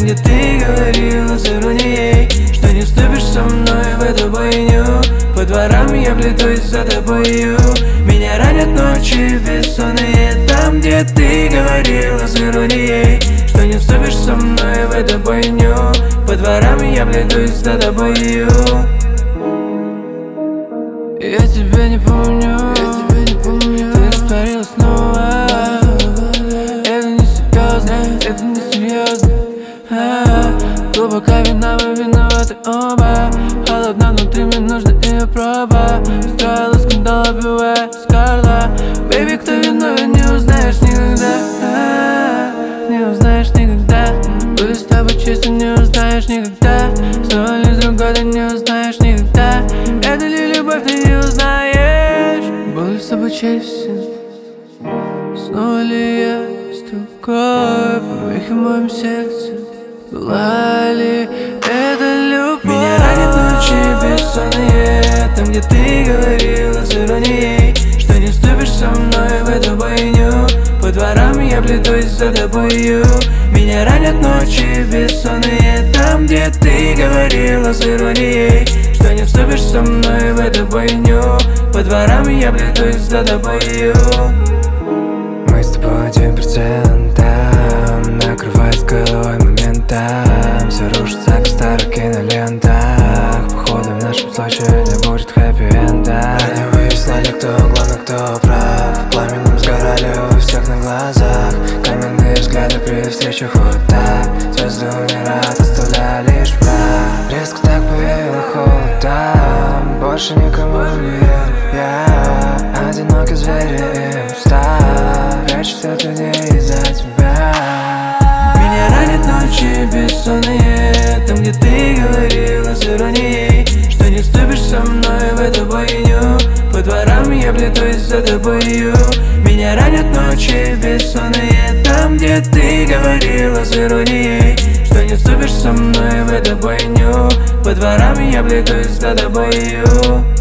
где ты говорила с иронией, что не вступишь со мной в эту бойню. По дворам я плетусь за тобою, меня ранят ночи бессонные. Там, где ты говорила с иронией, что не вступишь со мной в эту бойню. По дворам я плетусь за тобою. Я тебя не помню, ты растворилась снова. Это не серьезно, это не серьезно. Глубоко вина, мы виноваты оба. Холодно внутри, мне нужна ее проба. Устроила скандал, обвивая скарла. Бэйби, кто виновен, не узнаешь никогда. Не узнаешь никогда. Буду с тобой честно, не узнаешь никогда. Снова ли с другой, ты не узнаешь никогда. Это ли любовь, ты не узнаешь. Буду с тобой честен. Снова ли я с другой? Помехи в моем сердце. Была ли это любовь? Меня ранят ночи бессонные. Там, где ты говорила с иронией, что не вступишь со мной в эту бойню. По дворам я плетусь за тобою, меня ранят ночи бессонные. Там, где ты говорила с иронией, что не вступишь со мной в эту бойню. По дворам я плетусь за тобою. Мы с тобой 1%, накрывает с головой моментом. Все рушится, как в старых кинолентах. Походу в нашем случае не будет хэппи-энда. Не выясняли, кто главный, кто прав. В пламенем сгорали у всех на глазах. Каменные взгляды при встречах вот так. Звезды умирают, оставляя лишь мрак. Резко так повеяло холодом. Больше никому не верю я. Одинокий зверь им стал. Прячется от людей из-за тебя. Меня ранят ночи бессонные. Там, где ты говорила с иронией, что не вступишь со мной в эту бойню. По дворам я плетусь за тобою, меня ранят ночи бессонные. Там, где ты говорила с иронией, что не вступишь со мной в эту бойню. По дворам я плетусь за тобою.